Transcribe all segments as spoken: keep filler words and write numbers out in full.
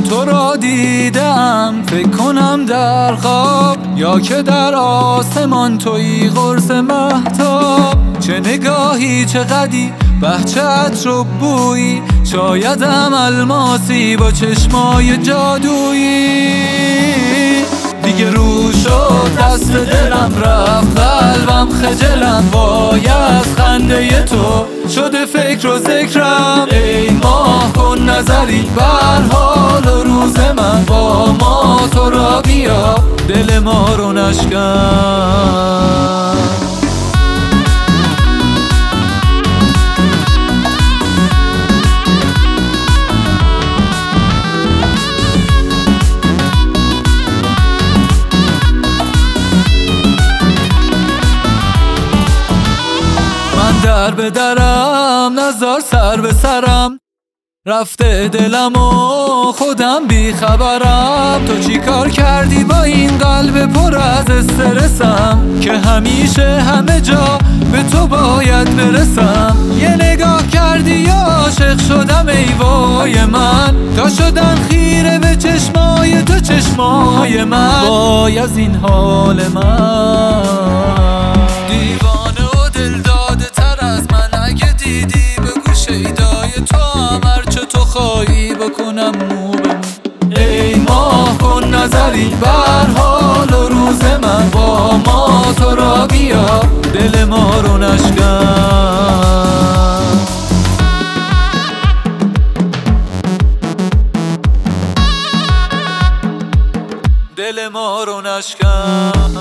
تو را دیدم فکر کنم در خواب، یا که در آسمان تویی قرص مهتاب. چه نگاهی چه قدی بهچه عطر و بویی، شایدم الماسی با چشمای جادویی. دیگه رو شد دست دلم، رفت قلبم خجلم، وای از خنده تو شده فکر و ذکرم. ای ماه کن نظری بر حال و روز من، با ما تو را بیا دل ما رو نشکن. در به درم نزار سر به سرم، رفته دلم و خودم بی خبرم. تو چی کار کردی با این قلب پر از استرسم، که همیشه همه جا به تو باید برسم. یه نگاه کردی یا عاشق شدم ای وای من، تا شدن خیره به چشمای تو چشمای من. وای از این حال من، دیوانه و دل داده تر از من. اگه دیدی بگو شیدای تو هم، هرچه تو خواهی بکنم مو به مو. ای ماه کن نظری بر حال و روز من، با ما تو را بیا دل ما رو نشکن. دل ما رو نشکن.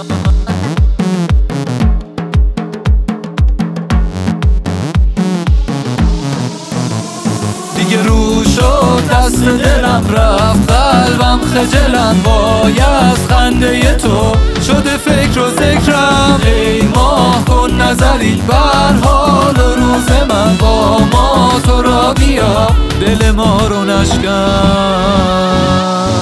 دیگه رو شد دست دلم، رفت قلبم خجلم، وای از خنده تو شده فکر و ذکرم. ای ماه کن نظری بر حال و روز من، با ما تو را بیا دل ما رو نشکن.